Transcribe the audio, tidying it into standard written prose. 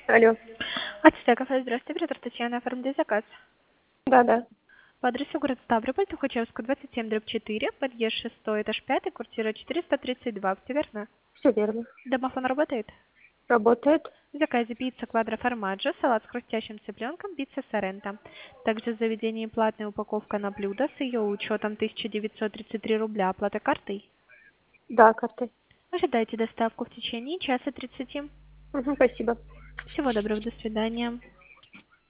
Алло. Ацтека кафе, здравствуйте, оператор Татьяна, оформляю заказ. Да-да. По адресу город Ставрополь, Тухачевскую, 27/4, подъезд 6, этаж 5, квартира 432, все верно? Все верно. Домофон работает? Работает. В заказе пицца квадро формаджо, салат с хрустящим цыпленком, пицца соренто. Также в заведении платная упаковка на блюдо с ее учетом 1933 рубля, оплата картой. Да, картой. Ожидайте доставку в течение часа 30. Угу, спасибо. Всего доброго, до свидания.